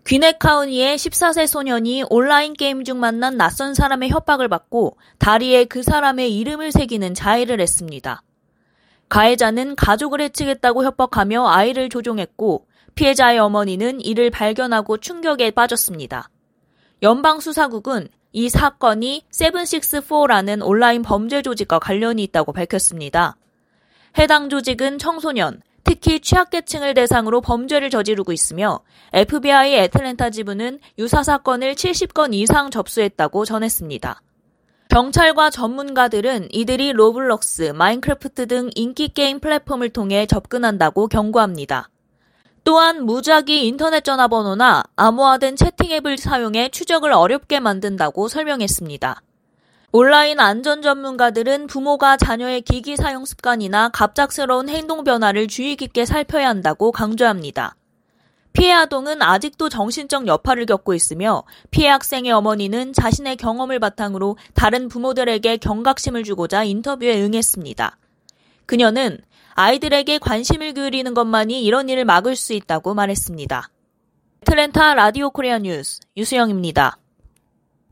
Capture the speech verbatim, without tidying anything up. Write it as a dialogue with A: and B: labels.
A: 귀넷 카운티의 십사 세 소년이 온라인 게임 중 만난 낯선 사람의 협박을 받고 다리에 그 사람의 이름을 새기는 자해를 했습니다. 가해자는 가족을 해치겠다고 협박하며 아이를 조종했고 피해자의 어머니는 이를 발견하고 충격에 빠졌습니다. 연방수사국은 이 사건이 칠육사라는 온라인 범죄 조직과 관련이 있다고 밝혔습니다. 해당 조직은 청소년, 특히 취약계층을 대상으로 범죄를 저지르고 있으며 에프비아이 애틀랜타 지부는 유사 사건을 칠십 건 이상 접수했다고 전했습니다. 경찰과 전문가들은 이들이 로블록스, 마인크래프트 등 인기 게임 플랫폼을 통해 접근한다고 경고합니다. 또한 무작위 인터넷 전화번호나 암호화된 채팅 앱을 사용해 추적을 어렵게 만든다고 설명했습니다. 온라인 안전 전문가들은 부모가 자녀의 기기 사용 습관이나 갑작스러운 행동 변화를 주의 깊게 살펴야 한다고 강조합니다. 피해 아동은 아직도 정신적 여파를 겪고 있으며 피해 학생의 어머니는 자신의 경험을 바탕으로 다른 부모들에게 경각심을 주고자 인터뷰에 응했습니다. 그녀는 아이들에게 관심을 기울이는 것만이 이런 일을 막을 수 있다고 말했습니다. 애틀랜타 라디오 코리아 뉴스 유수영입니다.